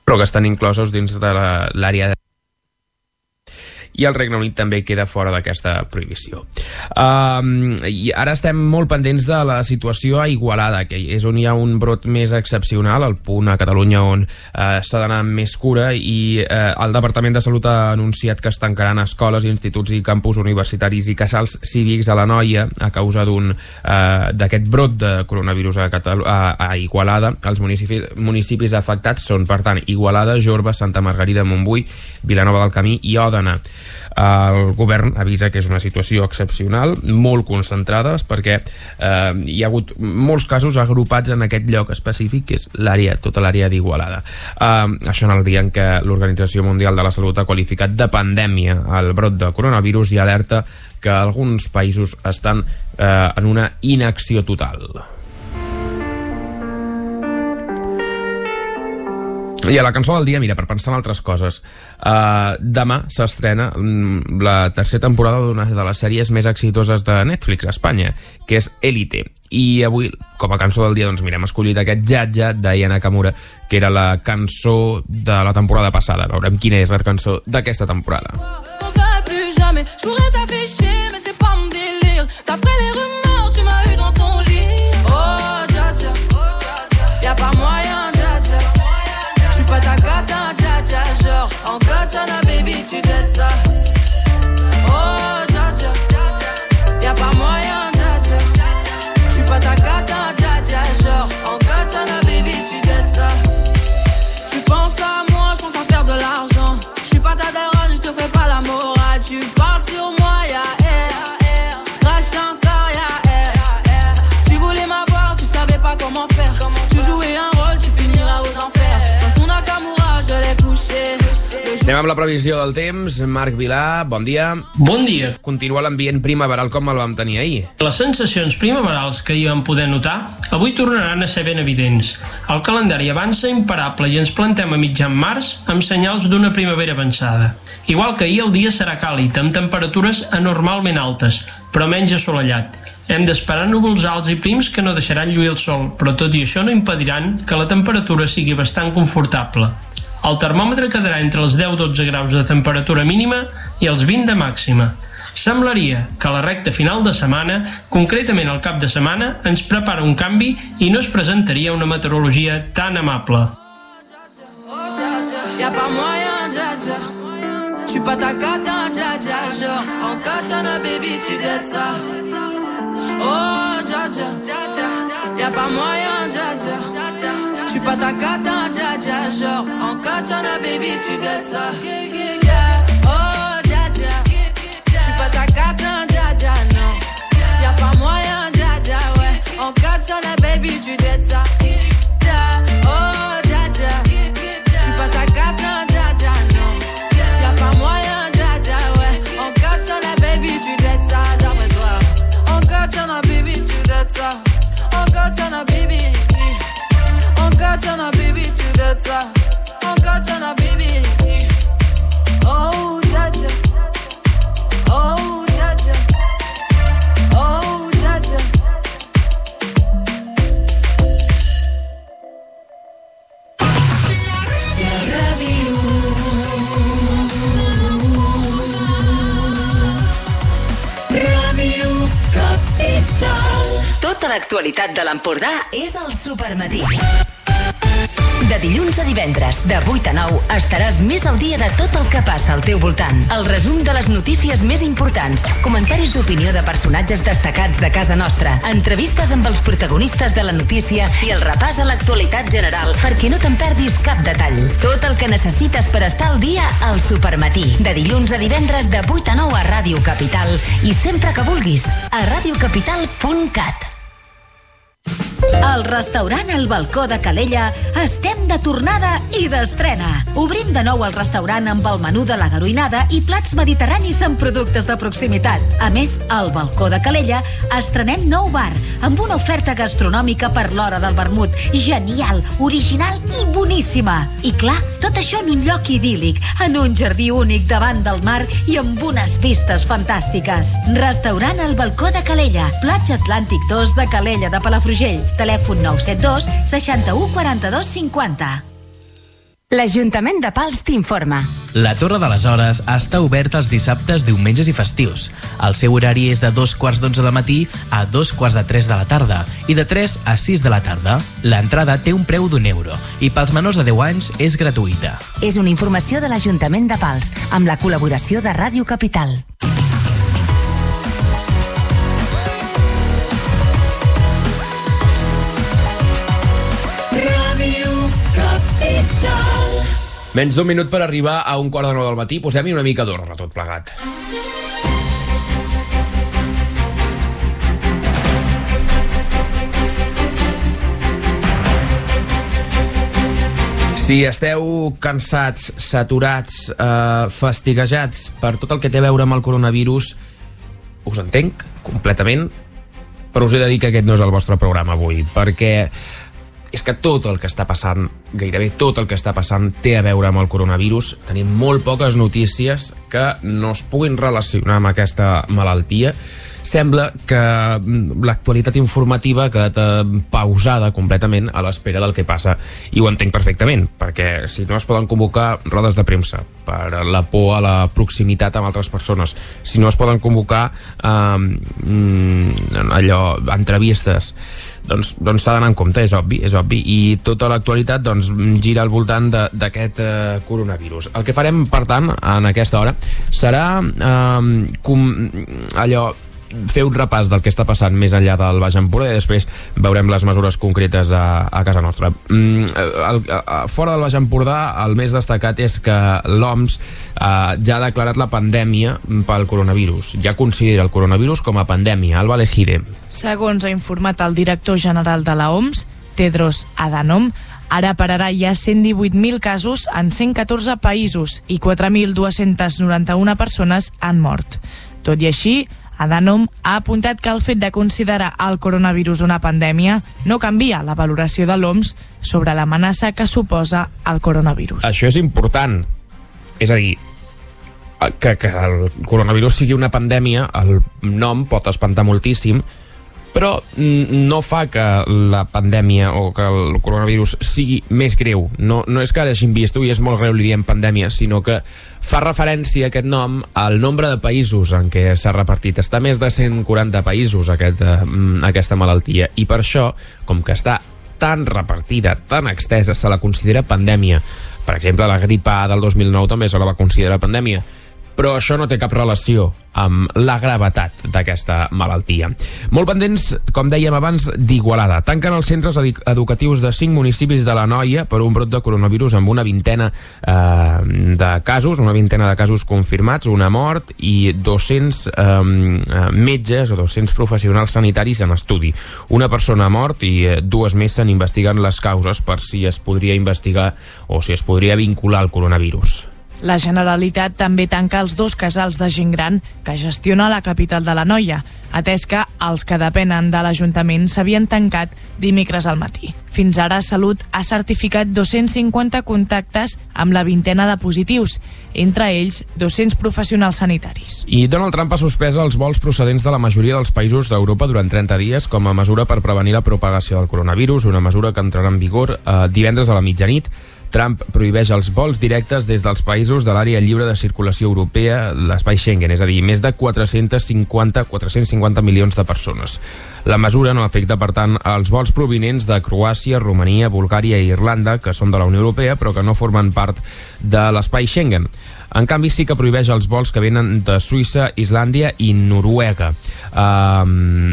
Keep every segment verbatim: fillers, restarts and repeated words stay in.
però que estan inclosos dins de l'àrea de i el Regne Unit també queda fora d'aquesta prohibició. Um, i ara estem molt pendents de la situació a Igualada, que és on hi ha un brot més excepcional, el punt a Catalunya on uh, s'ha d'anar amb més cura, i uh, el Departament de Salut ha anunciat que es tancaran escoles, instituts i campus universitaris i casals cívics a l'Anoia a causa d'un uh, d'aquest brot de coronavirus a, Catalu a, a Igualada. Els municipis, municipis afectats són, per tant, Igualada, Jorba, Santa Margarida, Montbui, Vilanova del Camí i Òdena. El govern avisa que és una situació excepcional, molt concentrada, perquè eh, hi ha hagut molts casos agrupats en aquest lloc específic, que és l'àrea, tota l'àrea d'Igualada. Eh, això en el dia en què l'Organització Mundial de la Salut ha qualificat de pandèmia el brot de coronavirus i alerta que alguns països estan eh, en una inacció total. I a la cançó del dia, mira, per pensar en altres coses, uh, demà s'estrena la tercera temporada d'una de les sèries més exitoses de Netflix a Espanya, que és Élite. I avui, com a cançó del dia, doncs mira, hem escollit aquest Jatja d'Aya Nakamura, que era la cançó de la temporada passada. Veurem quina és la cançó d'aquesta temporada. Pas ta cata, dja dja, genre en katana, baby, tu t'aides ça. Oh, dja dja, y'a pas moyen, dja dja. J'suis pas ta cata, dja dja, genre en katana, baby, tu t'aides ça. Tu penses à moi, j'pense à faire de l'argent. J'suis pas ta daronne, j'te fais pas la morale. Tu parles sur moi, y'a air, crache encore, y'a air. Tu voulais m'avoir, tu savais pas comment faire. Tu jouais un rôle, tu finiras aux enfers. Anem amb la previsió del temps. Marc Vilà, bon dia. Bon dia. Continua l'ambient primaveral com el vam tenir ahir. Les sensacions primaverals que hi vam poder notar avui tornaran a ser ben evidents. El calendari avança imparable i ens plantem a mitjan març amb senyals d'una primavera avançada. Igual que ahir, el dia serà càlid, amb temperatures anormalment altes, però menys assolellat. Hem d'esperar núvols alts i prims que no deixaran lluir el sol, però tot i això no impediran que la temperatura sigui bastant confortable. El termòmetre quedarà entre els deu a dotze graus de temperatura mínima i els vint de màxima. Semblaria que a la recta final de setmana, concretament al cap de setmana, ens prepara un canvi i no es presentaria una meteorologia tan amable. Y'a pas moyen, dja dja. J'suis pas ta cata, dja dja, genre en katana, baby, tu t'aides ça. Oh, dja dja, y'a pas moyen, dja dja. J'suis pas ta cata, dja dja, genre en katana, baby, tu t'aides ça. Oh, dja dja, j'suis pas ta cata, dja dja, non. Y'a pas moyen, dja dja, ouais. En katana, baby, tu t'aides ça. Oh, dja dja, j'suis pas ta cata, dja dja, non. Y'a pas moyen, dja dja, ouais. En katana, baby, tu t'aides ça, d'après toi. En katana, baby, tu t'aides ça. En katana, baby. En katana, baby, tu t'aides ça. En katana, baby. Oh, dja dja. Oh, dja dja. Oh, dja dja. La ràdio. Ràdio Capital. Tota l'actualitat de l'Empordà és al Supermatí. De dilluns a divendres, de vuit a nou, estaràs més al dia de tot el que passa al teu voltant. El resum de les notícies més importants, comentaris d'opinió de personatges destacats de casa nostra, entrevistes amb els protagonistes de la notícia i el repàs a l'actualitat general perquè no te'n perdis cap detall. Tot el que necessites per estar al dia al Supermatí. De dilluns a divendres, de vuit a nou a Ràdio Capital i sempre que vulguis a radiocapital punt cat. Al restaurant El Balcó de Calella estem de tornada i d'estrena. Obrim de nou el restaurant amb el menú de la garoinada i plats mediterranis amb productes de proximitat. A més, al Balcó de Calella estrenem nou bar amb una oferta gastronòmica per l'hora del vermut. Genial, original i boníssima. I clar, tot això en un lloc idíl·lic, en un jardí únic davant del mar i amb unes vistes fantàstiques. Restaurant El Balcó de Calella, platja Atlàntic dos de Calella de Palafrugell. Telèfon nou set dos, seixanta-u, quaranta-dos, cinquanta. L'Ajuntament de Pals t'informa. La Torre de les Hores està oberta els dissabtes, diumenges i festius. El seu horari és de dos quarts d'onze de matí a dos quarts de tres de la tarda i de tres a sis de la tarda. L'entrada té un preu d'un euro i pels menors de deu anys és gratuïta. És una informació de l'Ajuntament de Pals, amb la col·laboració de Ràdio Capital. Menys d'un minut per arribar a un quart de nou del matí. Posem-hi una mica d'ordre, tot plegat. Si esteu cansats, saturats, eh, fastiguejats per tot el que té a veure amb el coronavirus, us entenc completament, però us he de dir que aquest no és el vostre programa avui, perquè és que tot el que està passant, gairebé tot el que està passant, té a veure amb el coronavirus. Tenim molt poques notícies que no es puguin relacionar amb aquesta malaltia. Sembla que l'actualitat informativa ha quedat pausada completament a l'espera del que passa, i ho entenc perfectament, perquè si no es poden convocar rodes de premsa per la por a la proximitat amb altres persones, si no es poden convocar eh, allò, entrevistes, doncs doncs s'ha d'anar en compte, és obvi, és obvi, i tota l'actualitat doncs gira al voltant d'aquest eh, coronavirus. El que farem, per tant, en aquesta hora serà eh, com, allò, fer un repàs del que està passant més enllà del Baix Empordà, i després veurem les mesures concretes a, a casa nostra. Mm, el, a, fora del Baix Empordà, el més destacat és que l'O M S eh, ja ha declarat la pandèmia pel coronavirus. Ja considera el coronavirus com a pandèmia. Alba Lejide. Segons ha informat el director general de la O M S, Tedros Adhanom, ara per ara hi ha cent divuit mil casos en cent catorze països i quatre mil dos-cents noranta-una persones han mort. Tot i així, Adhanom ha apuntat que el fet de considerar el coronavirus una pandèmia no canvia la valoració de l'O M S sobre l'amenaça que suposa el coronavirus. Això és important. És a dir, que, que el coronavirus sigui una pandèmia, el nom pot espantar moltíssim, però no fa que la pandèmia o que el coronavirus sigui més greu. No, no és que ara hagin vist, i és molt greu, li diem pandèmia, sinó que fa referència aquest nom al nombre de països en què s'ha repartit. Està més de cent quaranta països aquest, eh, aquesta malaltia, i per això, com que està tan repartida, tan extesa, se la considera pandèmia. Per exemple, la grip A del dos mil nou també se la va considerar pandèmia, però això no té cap relació amb la gravetat d'aquesta malaltia. Molt pendents, com dèiem abans, d'Igualada. Tanquen els centres educatius de cinc municipis de l'Anoia per un brot de coronavirus amb una vintena eh, de casos, una vintena de casos confirmats, una mort i dos-cents eh, metges o dos-cents professionals sanitaris en estudi. Una persona ha mort i dues més s'han investigat les causes per si es podria investigar o si es podria vincular al coronavirus. La Generalitat també tanca els dos casals de gent gran que gestiona la capital de l'Anoia, atès que els que depenen de l'Ajuntament s'havien tancat dimecres al matí. Fins ara, Salut ha certificat dos-cents cinquanta contactes amb la vintena de positius, entre ells dos-cents professionals sanitaris. I Donald Trump ha suspès els vols procedents de la majoria dels països d'Europa durant trenta dies com a mesura per prevenir la propagació del coronavirus, una mesura que entrarà en vigor eh, divendres a la mitjanit. Trump prohibeix els vols directes des dels països de l'àrea lliure de circulació europea, l'espai Schengen, és a dir, més de quatre-cents cinquanta, quatre-cents cinquanta milions de persones. La mesura no afecta, per tant, els vols provinents de Croàcia, Romania, Bulgària i Irlanda, que són de la Unió Europea, però que no formen part de l'espai Schengen. En canvi, sí que prohibeix els vols que venen de Suïssa, Islàndia i Noruega. Um,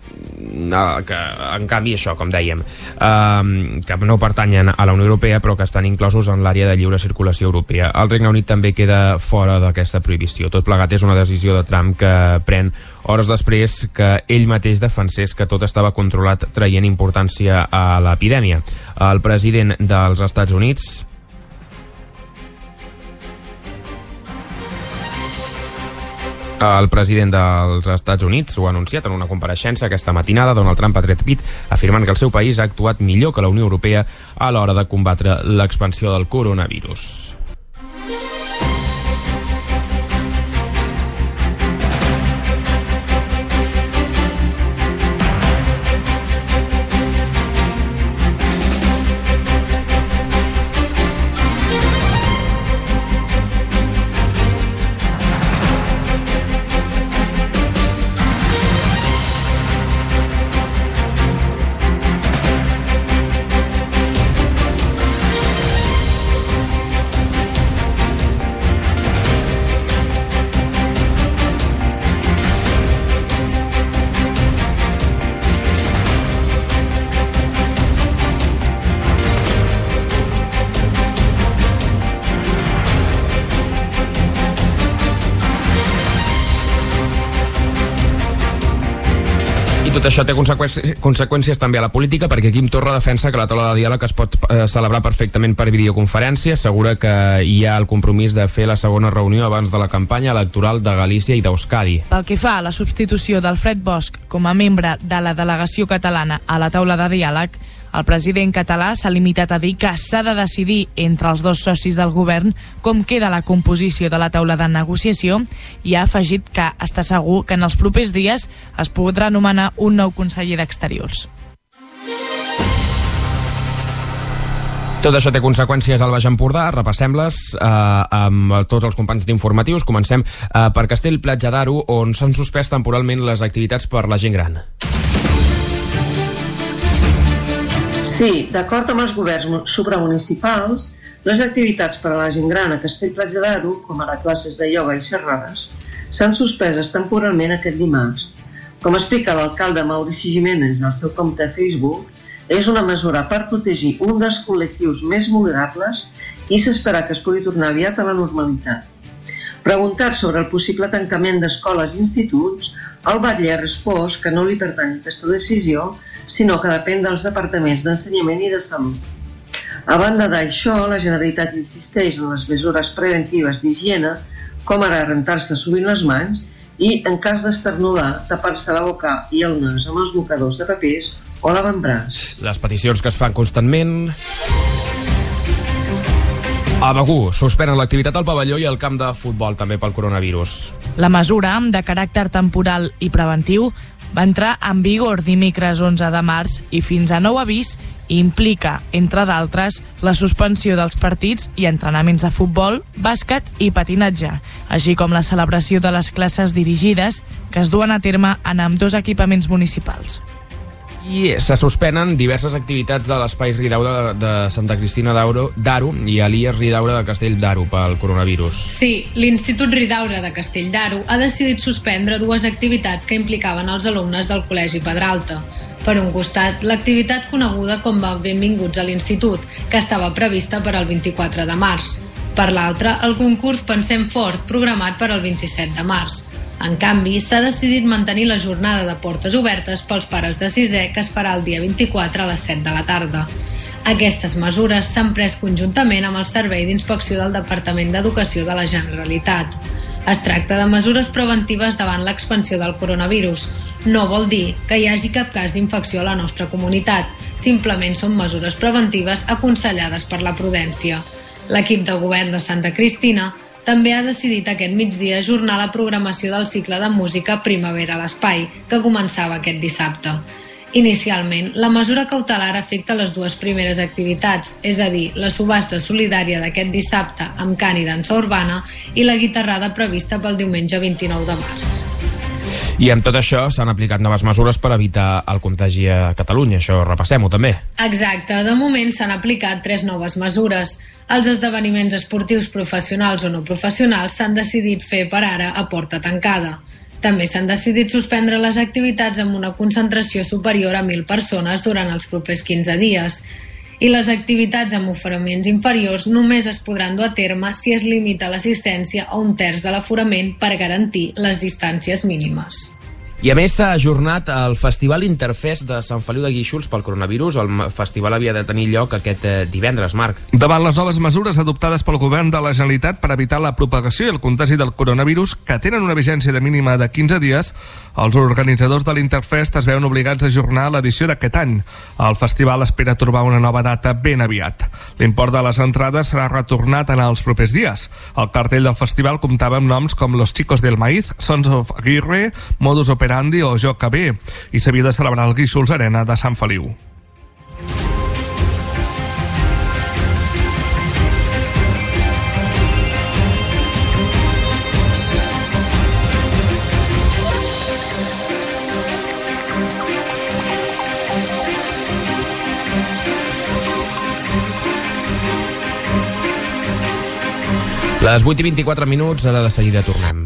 que en canvi això, com dèiem, eh, que no pertanyen a la Unió Europea però que estan inclosos en l'àrea de lliure circulació europea. El Regne Unit també queda fora d'aquesta prohibició. Tot plegat és una decisió de Trump que pren hores després que ell mateix defensés que tot estava controlat, traient importància a l'epidèmia. El president dels Estats Units El president dels Estats Units ho ha anunciat en una compareixença aquesta matinada. Donald Trump ha tret pit afirmant que el seu país ha actuat millor que la Unió Europea a l'hora de combatre l'expansió del coronavirus. Tot això té conseqüències, conseqüències també a la política, perquè Quim Torra defensa que la taula de diàleg es pot eh, celebrar perfectament per videoconferència. Assegura que hi ha el compromís de fer la segona reunió abans de la campanya electoral de Galícia i d'Euskadi. Pel que fa a la substitució d'Alfred Bosch com a membre de la delegació catalana a la taula de diàleg, el president català s'ha limitat a dir que s'ha de decidir entre els dos socis del govern com queda la composició de la taula de negociació i ha afegit que està segur que en els propers dies es podrà nomenar un nou conseller d'Exteriors. Tot això té conseqüències al Baix Empordà. Repassem-les eh, amb tots els companys d'informatius. Comencem eh, per Castell-Platja d'Aro, on s'han suspès temporalment les activitats per la gent gran. Sí, d'acord amb els governs supramunicipals, les activitats per a la gent gran a Castell-Platja d'Aro, com ara classes de ioga i xerrades, s'han suspeses temporalment aquest dimarts. Com explica l'alcalde Maurici Jiménez al seu compte de Facebook, és una mesura per protegir un dels col·lectius més vulnerables i s'espera que es pugui tornar aviat a la normalitat. Preguntat sobre el possible tancament d'escoles i instituts, el batlle ha respost que no li pertany aquesta decisió, sinó que depèn dels departaments d'ensenyament i de salut. A banda d'això, la Generalitat insisteix en les mesures preventives d'higiene, com ara rentar-se sovint les mans i, en cas d'esternudar, tapar-se la boca i el nas amb els mocadors de papers o l'avantbraç. Les peticions que es fan constantment... A Begur suspenen l'activitat al pavelló i al camp de futbol també pel coronavirus. La mesura, de caràcter temporal i preventiu, va entrar en vigor dimecres onze de març i fins a nou avís implica, entre d'altres, la suspensió dels partits i entrenaments de futbol, bàsquet i patinatge, així com la celebració de les classes dirigides que es duen a terme en ambdós equipaments municipals. I se suspenen diverses activitats de l'Espai Ridaura de Santa Cristina d'Aro i a l'I E S Ridaura de Castell d'Aro pel coronavirus. Sí, l'Institut Ridaura de Castell d'Aro ha decidit suspendre dues activitats que implicaven els alumnes del Col·legi Pedralta. Per un costat, l'activitat coneguda com a Benvinguts a l'Institut, que estava prevista per al vint-i-quatre de març. Per l'altra, el concurs Pensem Fort, programat per al vint-i-set de març. En canvi, s'ha decidit mantenir la jornada de portes obertes pels pares de sisè que es farà el dia vint-i-quatre a les set de la tarda. Aquestes mesures s'han pres conjuntament amb el Servei d'Inspecció del Departament d'Educació de la Generalitat. Es tracta de mesures preventives davant l'expansió del coronavirus. No vol dir que hi hagi cap cas d'infecció a la nostra comunitat, simplement són mesures preventives aconsellades per la prudència. L'equip de govern de Santa Cristina també ha decidit aquest migdia ajornar la programació del cicle de música Primavera a l'Espai, que començava aquest dissabte. Inicialment, la mesura cautelar afecta les dues primeres activitats, és a dir, la subhasta solidària d'aquest dissabte amb cant i dansa urbana i la guitarrada prevista pel diumenge vint-i-nou de març. I amb tot això s'han aplicat noves mesures per evitar el contagi a Catalunya. Això repassem-ho també. Exacte, de moment s'han aplicat tres noves mesures. Els esdeveniments esportius professionals o no professionals s'han decidit fer per ara a porta tancada. També s'han decidit suspendre les activitats amb una concentració superior a mil persones durant els propers quinze dies. I les activitats amb oferiments inferiors només es podran dur a terme si es limita l'assistència a un terç de l'aforament per garantir les distàncies mínimes. I a més s'ha ajornat el Festival Interfest de Sant Feliu de Guíxols pel coronavirus. El festival havia de tenir lloc aquest divendres, Marc. Davant les noves mesures adoptades pel govern de la Generalitat per evitar la propagació i el contagi del coronavirus, que tenen una vigència de mínima de quinze dies, els organitzadors de l'Interfest es veuen obligats a ajornar l'edició d'aquest any. El festival espera trobar una nova data ben aviat. L'import de les entrades serà retornat en els propers dies. El cartell del festival comptava amb noms com Los Chicos del Maíz, Sons of Aguirre, Modus Operandi Andy o Jo que bé, i s'havia de celebrar el Guíxols Arena de Sant Feliu. Les vuit i vint-i-quatre minuts, ara de seguida tornem.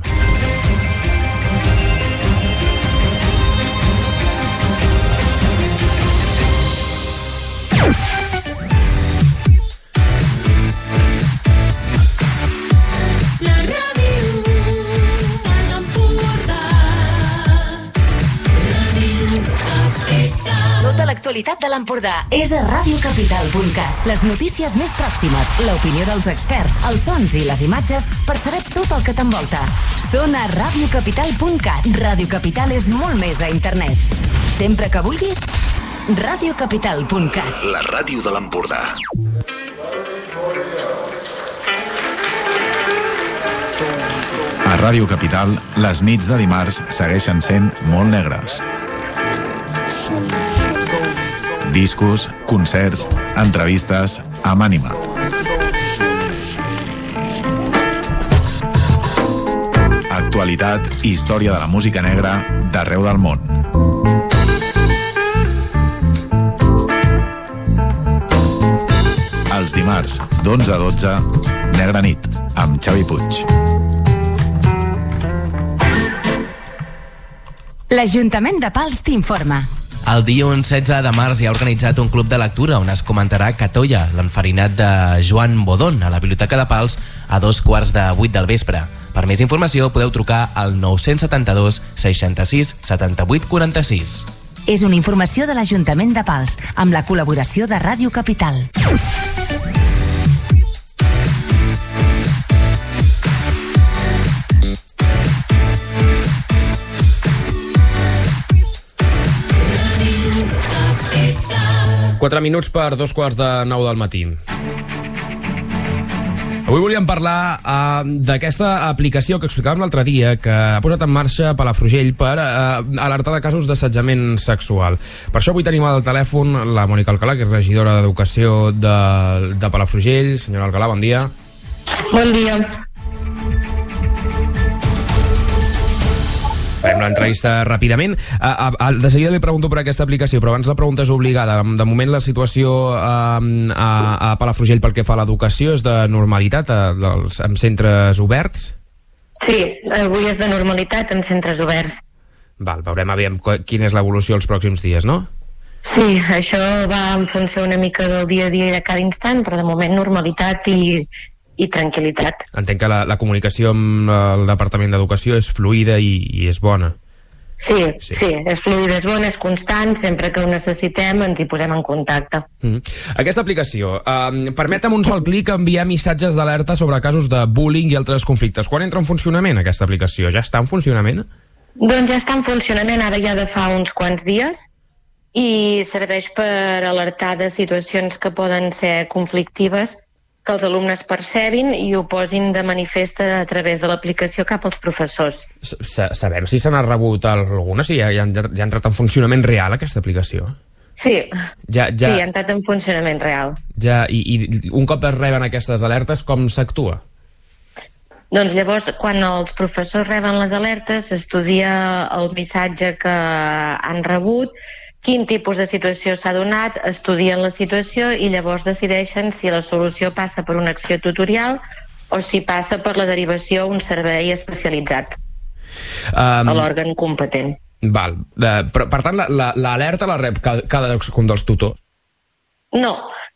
La ràdio a l'Empordà, ràdio l'actualitat de l'Empordà és a radio capital punt cat. Les notícies més pròximes, l'opinió dels experts, els sons i les imatges per saber tot el que t'envolta. Són a radio capital punt cat. Radio Capital és molt més a internet. Sempre que vulguis, radio capital punt cat. La ràdio de l'Empordà. A Ràdio Capital, les nits de dimarts segueixen sent molt negres. Discos, concerts, entrevistes amb ànima. Actualitat i història de la música negra d'arreu del món. Els dimarts, d'onze a dotze, Negra nit, amb Xavi Puig. L'Ajuntament de Pals t'informa. El dilluns setze de març hi ha organitzat un club de lectura on es comentarà Catoia, l'enfarinat de Joan Bodón, a la Biblioteca de Pals a dos quarts de vuit del vespre. Per més informació podeu trucar al nou setanta-dos seixanta-sis setanta-vuit quaranta-sis. És una informació de l'Ajuntament de Pals, amb la col·laboració de Ràdio Capital. Quatre minuts per dos quarts de nou del matí. Avui volíem parlar uh, d'aquesta aplicació que explicàvem l'altre dia, que ha posat en marxa Palafrugell per uh, alertar de casos d'assetjament sexual. Per això avui tenim al telèfon la Mònica Alcalà, que és regidora d'Educació de, de Palafrugell. Senyora Alcalà, bon dia. Bon dia. Farem l'entrevista ràpidament. A, a, de seguida li pregunto per aquesta aplicació, però abans la pregunta és obligada. De moment la situació a, a, a Palafrugell pel que fa a l'educació és de normalitat a, dels, en centres oberts? Sí, avui és de normalitat en centres oberts. Val, veurem aviam quina és l'evolució els pròxims dies, no? Sí, això va en funció una mica del dia a dia i de cada instant, però de moment normalitat i... i tranquil·litat. Entenc que la, la comunicació amb el Departament d'Educació és fluida i, i és bona. Sí, sí, sí, és fluida, és bona, és constant, sempre que ho necessitem ens hi posem en contacte. Mm. Aquesta aplicació eh, permet amb un sol clic enviar missatges d'alerta sobre casos de bullying i altres conflictes. Quan entra en funcionament aquesta aplicació? Ja està en funcionament? Doncs ja està en funcionament ara ja de fa uns quants dies i serveix per alertar de situacions que poden ser conflictives, que els alumnes percebin i ho posin de manifest a través de l'aplicació cap als professors. Sabem si se n'ha rebut alguna? Si ja, ja, ja ha entrat en funcionament real aquesta aplicació? Sí, ja, ja, sí, ha entrat en funcionament real. Ja, i, I un cop es reben aquestes alertes, com s'actua? Doncs llavors, quan els professors reben les alertes, s'estudia el missatge que han rebut, quin tipus de situació s'ha donat, estudien la situació i llavors decideixen si la solució passa per una acció tutorial o si passa per la derivació a un servei especialitzat um, a l'òrgan competent. Val. Uh, però, per tant, l'alerta la, la, la rep cada, cada un dels tutors? No.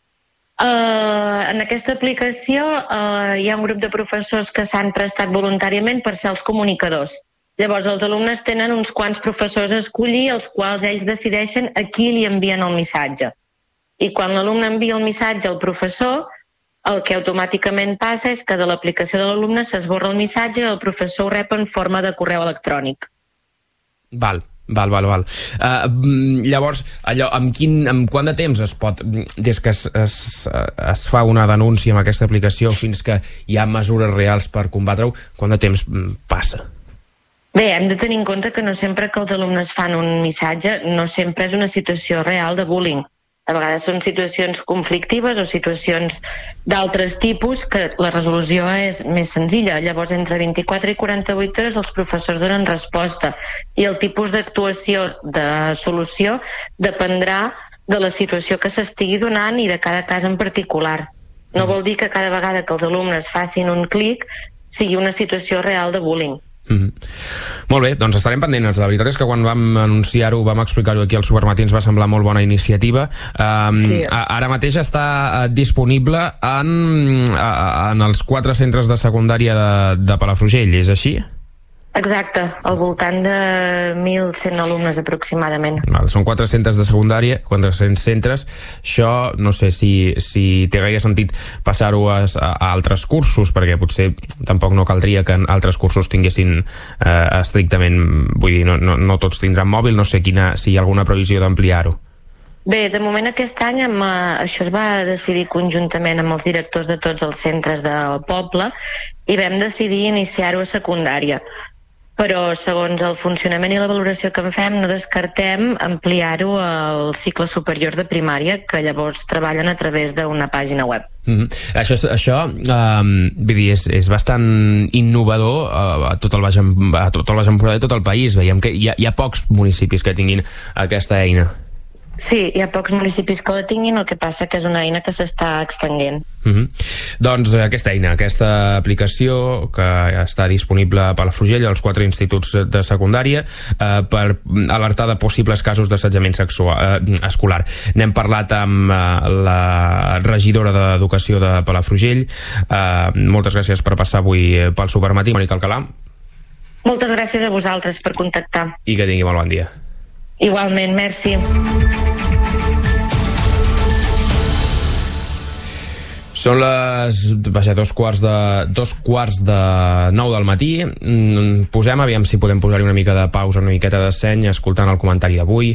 Uh, en aquesta aplicació uh, hi ha un grup de professors que s'han prestat voluntàriament per ser els comunicadors. Llavors, els alumnes tenen uns quants professors a escollir, els quals ells decideixen a qui li envien el missatge. I quan l'alumne envia el missatge al professor, el que automàticament passa és que de l'aplicació de l'alumne s'esborra el missatge i el professor ho rep en forma de correu electrònic. Val, val, val, val. Uh, llavors, allò, amb, quin, amb quant de temps es pot, des que es, es, es fa una denúncia amb aquesta aplicació fins que hi ha mesures reals per combatre-ho, quant de temps passa? Bé, hem de tenir en compte que no sempre que els alumnes fan un missatge, no sempre és una situació real de bullying. A vegades són situacions conflictives o situacions d'altres tipus que la resolució és més senzilla. Llavors, entre vint-i-quatre i quaranta-vuit hores els professors donen resposta i el tipus d'actuació de solució dependrà de la situació que s'estigui donant i de cada cas en particular. No vol dir que cada vegada que els alumnes facin un clic sigui una situació real de bullying. Mm-hmm. Molt bé, doncs estarem pendents. La veritat és que quan vam anunciar-ho, vam explicar-ho aquí al Supermatins, va semblar molt bona iniciativa. Um, sí. Ara mateix està disponible en, en els quatre centres de secundària de, de Palafrugell, és així? Exacte, al voltant de mil cent alumnes aproximadament. Val, són quatre-cents de secundària, quatre-cents centres. Això no sé si, si té gaire sentit passar-ho a, a altres cursos, perquè potser tampoc no caldria que en altres cursos tinguessin eh, estrictament, vull dir, no, no, no tots tindran mòbil, no sé quina, si hi ha alguna previsió d'ampliar-ho. Bé, de moment aquest any amb, uh, això es va decidir conjuntament amb els directors de tots els centres del poble i vam decidir iniciar-ho a secundària. Però segons el funcionament i la valoració que en fem no descartem ampliar-ho al cicle superior de primària, que llavors treballen a través d'una pàgina web. Mm-hmm. Això, això um, vull dir, és, és bastant innovador uh, a tot el Baix, a tot el Baix Empordà i tot el país. Veiem que hi ha, hi ha pocs municipis que tinguin aquesta eina. Sí, hi ha pocs municipis que la tinguin, el que passa que és una eina que s'està extenguent. Mm-hmm. Doncs aquesta eina, aquesta aplicació que està disponible a Palafrugell, als quatre instituts de secundària, eh, per alertar de possibles casos d'assetjament sexual, eh, escolar. N'hem parlat amb eh, la regidora d'Educació de Palafrugell. Eh, moltes gràcies per passar avui pel Supermatí, Mònica Alcalà. Moltes gràcies a vosaltres per contactar. I que tingui molt bon dia. Igualment, merci. Són les vaja, dos quarts de dos quarts de nou del matí. Posem, aviam si podem posar-hi una mica de pausa, una miqueta de seny, escoltant el comentari d'avui.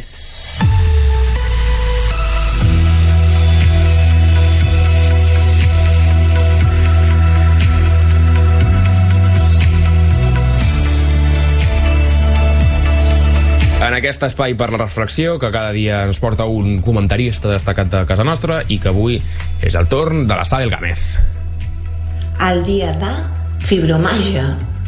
En aquest espai per la reflexió, que cada dia ens porta un comentarista destacat de casa nostra i que avui és el torn de la Sabel Gámez. El dia de fibromàgia.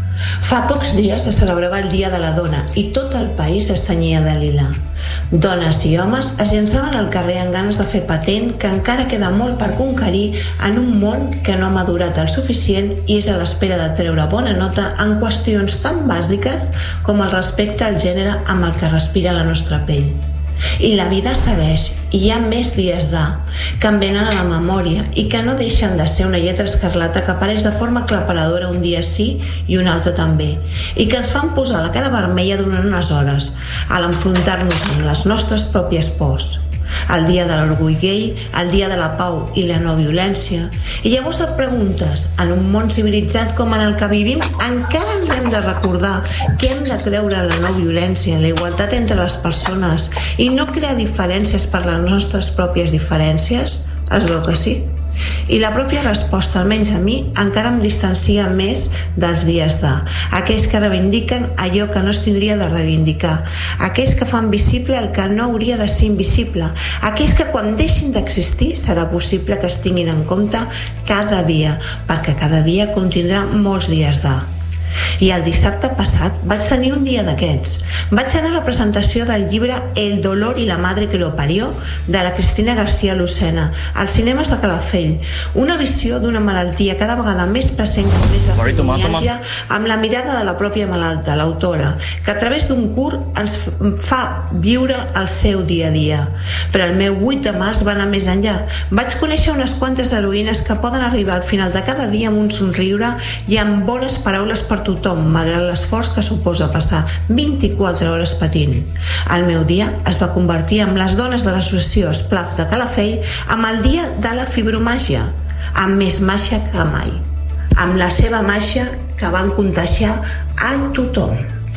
Fa pocs dies se celebrava el Dia de la Dona i tot el país es tenyia de lila. Dones i homes es llançaven al carrer amb ganes de fer patent que encara queda molt per conquerir en un món que no ha madurat el suficient i és a l'espera de treure bona nota en qüestions tan bàsiques com el respecte al gènere amb el que respira la nostra pell. I la vida segueix, i hi ha més dies de, que em venen a la memòria i que no deixen de ser una lletra escarlata que apareix de forma aclaparadora un dia sí i un altre també, i que ens fan posar la cara vermella durant unes hores a l'enfrontar-nos amb les nostres pròpies pors. El dia de l'orgull gai, el dia de la pau i la no violència. I llavors et preguntes, en un món civilitzat com en el que vivim, encara ens hem de recordar que hem de creure en la no violència, en la igualtat entre les persones i no crear diferències per les nostres pròpies diferències? Es veu que sí. I la pròpia resposta, almenys a mi, encara em distancia més dels dies de, aquells que reivindiquen allò que no es tindria de reivindicar, aquells que fan visible el que no hauria de ser invisible, aquells que quan deixin d'existir serà possible que es tinguin en compte cada dia, perquè cada dia contindrà molts dies de. I el dissabte passat vaig tenir un dia d'aquests. Vaig anar a la presentació del llibre El dolor y la madre que lo parió de la Cristina García Lucena als cinemes de Calafell, una visió d'una malaltia cada vegada més present com és la fibromiàlgia, amb la mirada de la pròpia malalta, l'autora, que a través d'un curt ens fa viure el seu dia a dia. Però el meu vuit de març va anar més enllà. Vaig conèixer unes quantes heroïnes que poden arribar al final de cada dia amb un somriure i amb bones paraules per tothom, malgrat l'esforç que suposa passar vint-i-quatre hores patint. El meu dia es va convertir en les dones de l'associació Esplaf de Calafell amb el dia de la fibromàgia, amb més màgia que mai, amb la seva màgia que van contagiar a tothom.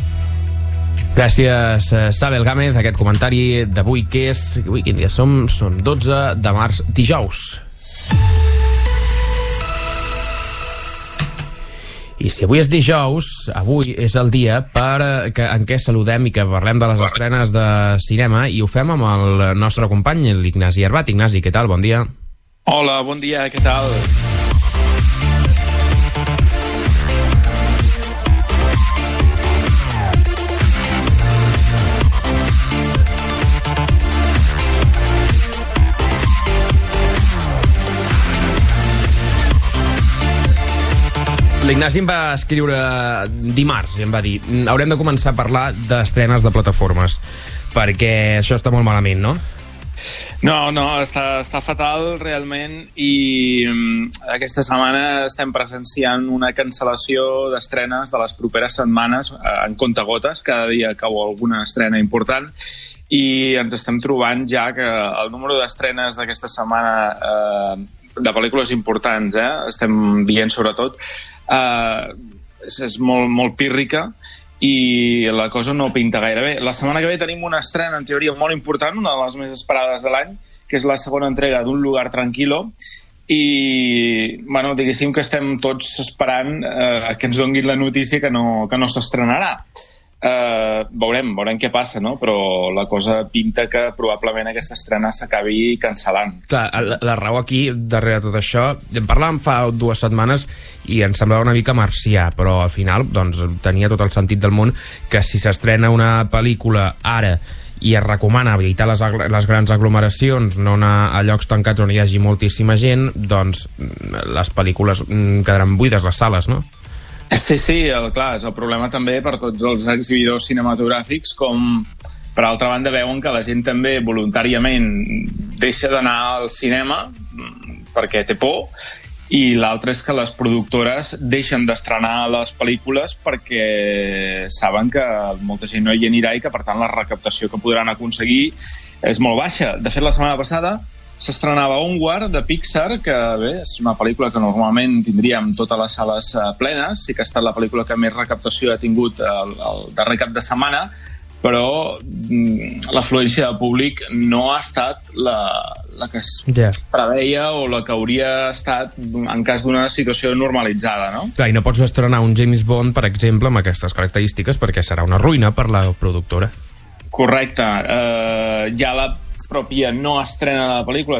Gràcies, Sabel Gámez, aquest comentari d'avui, que és... Ui, quin dia som? Som dotze de març, dijous. I si avui és dijous, avui és el dia per que, en què saludem i que parlem de les estrenes de cinema, i ho fem amb el nostre company, l'Ignasi Arbat. Ignasi, què tal? Bon dia. Hola, bon dia, què tal? L'Ignasi em va escriure dimarts i em va dir: haurem de començar a parlar d'estrenes de plataformes, perquè això està molt malament, no? No, no, està, està fatal realment i um, aquesta setmana estem presenciant una cancel·lació d'estrenes de les properes setmanes eh, en comptagotes, cada dia cau alguna estrena important i ens estem trobant ja que el número d'estrenes d'aquesta setmana eh, de pel·lícules importants, eh, estem dient sobretot, eh, és, és molt, molt pírrica i la cosa no pinta gaire bé. La setmana que ve tenim una estrena, en teoria, molt important, una de les més esperades de l'any, que és la segona entrega d'Un lugar tranquilo, i, bueno, diguéssim que estem tots esperant eh, que ens donguin la notícia que no, que no s'estrenarà. Eh, veurem, veurem què passa, no? Però la cosa pinta que probablement aquesta estrena s'acabi cancel·lant. Clar, la, la raó aquí, darrere tot això, en parlàvem fa dues setmanes i ens semblava una mica marcià, però al final doncs, tenia tot el sentit del món que si s'estrena una pel·lícula ara i es recomana evitar les, les grans aglomeracions, no anar a llocs tancats on hi hagi moltíssima gent, doncs les pel·lícules quedaran buides, les sales, no? Sí, sí, el, clar, és el problema també per tots els exhibidors cinematogràfics, com per altra banda veuen que la gent també voluntàriament deixa d'anar al cinema perquè té por, i l'altre és que les productores deixen d'estrenar les pel·lícules perquè saben que molta gent no hi anirà i que per tant la recaptació que podran aconseguir és molt baixa. De fet, la setmana passada s'estrenava Onward, de Pixar, que bé, és una pel·lícula que normalment tindríem totes les sales plenes, sí que ha estat la pel·lícula que més recaptació ha tingut el, el darrer cap de setmana, però l'afluència de públic no ha estat la, la que es yeah. preveia o la que hauria estat en cas d'una situació normalitzada, no? Clar, i no pots estrenar un James Bond, per exemple, amb aquestes característiques, perquè serà una ruïna per la productora. Correcte. Uh, ja la pròpia no estrena de la pel·lícula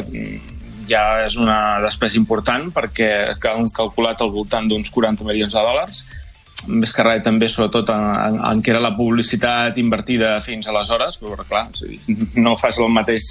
ja és una despesa important perquè han calculat al voltant d'uns quaranta milions de dòlars, més que res també sobretot en, en, en què era la publicitat invertida fins aleshores, però clar, o sigui, no fas el mateix,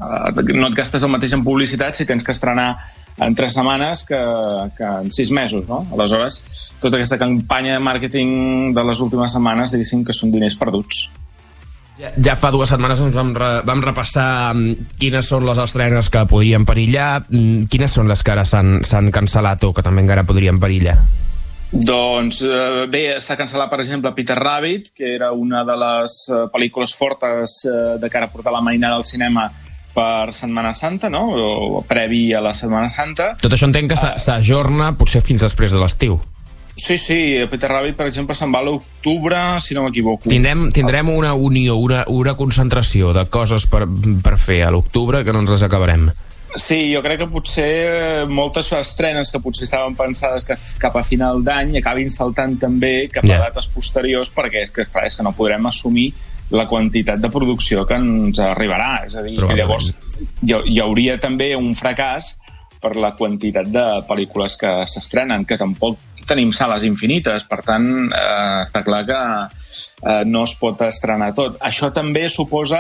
no et gastes el mateix en publicitat si tens que estrenar en tres setmanes que, que en sis mesos, no? Aleshores, tota aquesta campanya de màrqueting de les últimes setmanes diguéssim que són diners perduts. Ja, ja fa dues setmanes ens vam, re, vam repassar quines són les estrenes que podien perillar, quines són les que ara s'han cancel·lat o que també encara podrien perillar? Doncs bé, s'ha cancel·lat per exemple Peter Rabbit, que era una de les pel·lícules fortes de cara a portar la mainada al cinema per Setmana Santa, no? O previ a la Setmana Santa. Tot això entenc que s'ajorna potser fins després de l'estiu. Sí, sí, Peter Rabbit, per exemple, se'n va a l'octubre, si no m'equivoco. Tindrem, tindrem una unió, una, una concentració de coses per, per fer a l'octubre que no ens les acabarem. Sí, jo crec que potser moltes estrenes que potser estaven pensades que cap a final d'any acabin saltant també cap a yeah. dates posteriors, perquè que, clar, és que no podrem assumir la quantitat de producció que ens arribarà. És a dir, que llavors hi, hi hauria també un fracàs per la quantitat de pel·lícules que s'estrenen, que tampoc tenim sales infinites, per tant, eh, està clar que eh, no es pot estrenar tot. Això també suposa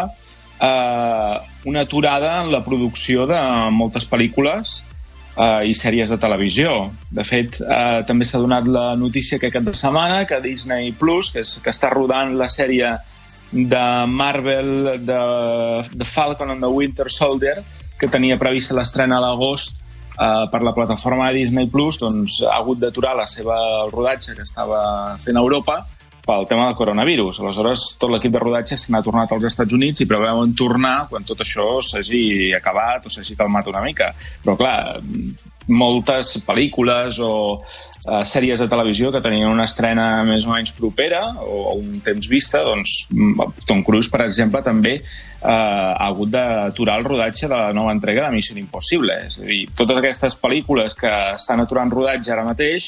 eh, una aturada en la producció de moltes pel·lícules eh, i sèries de televisió. De fet, eh, també s'ha donat la notícia que aquest de setmana que Disney Plus, que, és, que està rodant la sèrie de Marvel de, de Falcon and the Winter Soldier, que tenia prevista l'estrena a l'agost, Uh, per la plataforma de Disney Plus, doncs ha hagut d'aturar la seva rodatge que estava fent a Europa pel tema del coronavirus. Aleshores, tot l'equip de rodatge s'ha tornat als Estats Units i preveuen tornar quan tot això s'hagi acabat o s'hagi calmat una mica. Però, clar, moltes pel·lícules o uh, sèries de televisió que tenien una estrena més o menys propera o un temps vista, doncs Tom Cruise, per exemple, també uh, ha hagut d'aturar el rodatge de la nova entrega de Mission Impossible. És a dir, totes aquestes pel·lícules que estan aturant rodatge ara mateix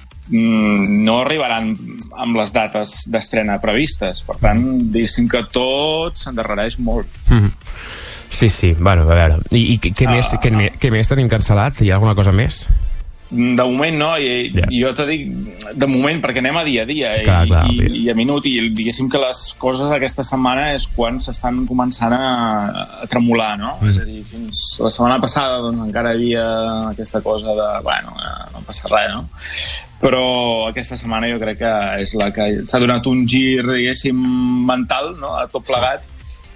no arribaran amb les dates d'estrena previstes. Per tant, diguéssim que tot s'endarrereix molt. Mm-hmm. Sí, sí, bueno, a veure. I, i què, uh, més, què, què més tenim cancel·lat? Hi ha alguna cosa més? De moment no, i, yeah. i jo te dic de moment perquè anem a dia a dia clar, i, clar, i, i a minut, i diguéssim que les coses aquesta setmana és quan s'estan començant a, a tremolar, no? Mm. És a dir, fins la setmana passada doncs, encara hi havia aquesta cosa de, bueno, no passa res, no? Però aquesta setmana jo crec que és la que s'ha donat un gir, diguéssim, mental, no? A tot plegat,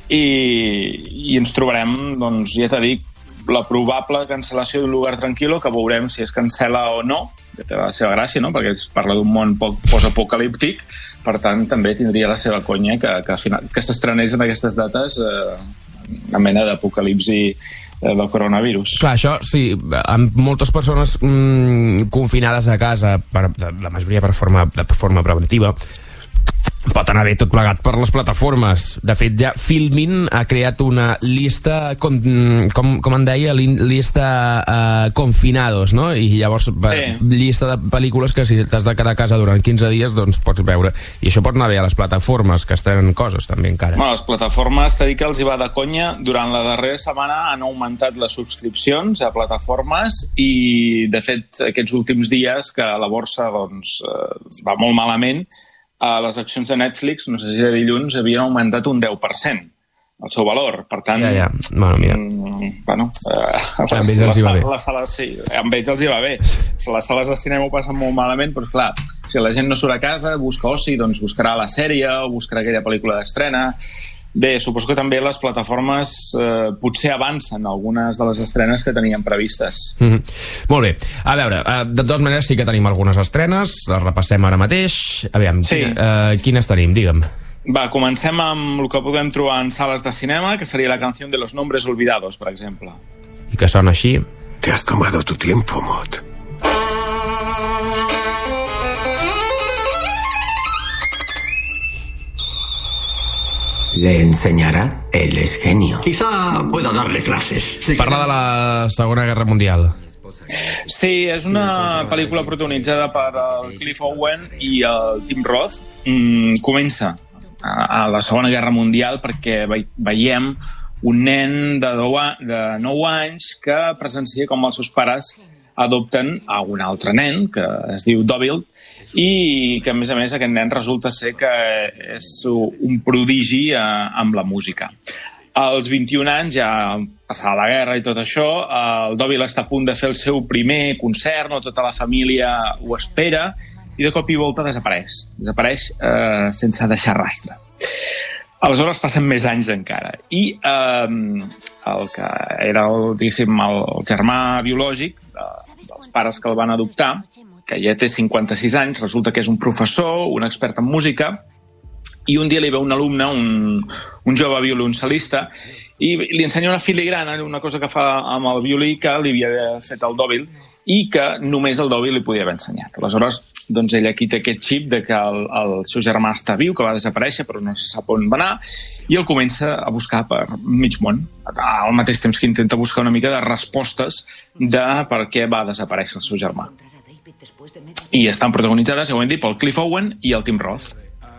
i, i ens trobarem, doncs, ja t'he dit, la probable cancel·lació d'un lugar tranquil·lo, que veurem si es cancel·la o no, que té la seva gràcia, no? Perquè es parla d'un món poc postapocalíptic, per tant, també tindria la seva conya que, que, que s'estrenés en aquestes dates eh, una mena d'apocalipsi eh, del coronavirus. Clar, això, sí, amb moltes persones mm, confinades a casa, per, la majoria per forma, de forma preventiva, pot anar bé tot plegat per les plataformes. De fet, ja Filmin ha creat una llista, com, com, com en deia, llista uh, confinados, no? I llavors, sí. llista de pel·lícules que si t'has de quedar a casa durant quinze dies, doncs pots veure. I això pot anar bé a les plataformes, que estrenen coses també encara. Bueno, les plataformes, t'he dit que els hi va de conya. Durant la darrera setmana han augmentat les subscripcions a plataformes i, de fet, aquests últims dies que la borsa doncs, va molt malament, a les accions de Netflix, no sé si de dilluns, havien augmentat un deu per cent el seu valor. Per tant... Ja, ja. Bueno, mira. Mm, bueno, eh, les, amb ells els hi va bé. Les sales, sí, amb ells els hi va bé. Les sales de cinema ho passen molt malament, però clar, si la gent no surt a casa, busca oci, doncs buscarà la sèrie o buscarà aquella pel·lícula d'estrena. Bé, suposo que també les plataformes eh, potser avancen algunes de les estrenes que tenien previstes. Mm-hmm. Molt bé. A veure, eh, de totes maneres sí que tenim algunes estrenes, les repassem ara mateix. Aviam, sí. quina, eh, quines tenim? Digue'm. Va, comencem amb el que podem trobar en sales de cinema, que seria la canció de los nombres olvidados, per exemple. I que sona així. Te has tomado tu tiempo, Mot. Le enseñará, él es genio. Quizá pueda darle clases. Sí, parla de la Segona Guerra Mundial. Sí, és una pel·lícula protagonitzada per el Cliff Owen i el Tim Roth. Mm, comença a, a la Segona Guerra Mundial perquè ve, veiem un nen de, de nou anys que presencia com els seus pares adopten a un altre nen que es diu Doville i que, a més a més, aquest nen resulta ser que és un prodigi eh, amb la música. Als vint-i-un anys, ja passada la guerra i tot això, el Doville està a punt de fer el seu primer concert, no tota la família ho espera, i de cop i volta desapareix. Desapareix eh, sense deixar rastre. Aleshores passen més anys encara. I eh, el que era el, diguéssim, el germà biològic de, dels pares que el van adoptar, que ja té cinquanta-sis anys, resulta que és un professor, un expert en música, i un dia li ve un alumne, un, un jove violoncel·lista, i li ensenya una filigrana, una cosa que fa amb el violí que li havia fet el Doville i que només el Doville li podia haver ensenyat. Aleshores, doncs ell aquí té aquest xip de que el, el seu germà està viu, que va desaparèixer però no se sap on va anar, i el comença a buscar per mig món, al mateix temps que intenta buscar una mica de respostes de per què va desaparèixer el seu germà. I estan protagonitzades, ja ho hem dit, pel Cliff Owen i el Tim Roth.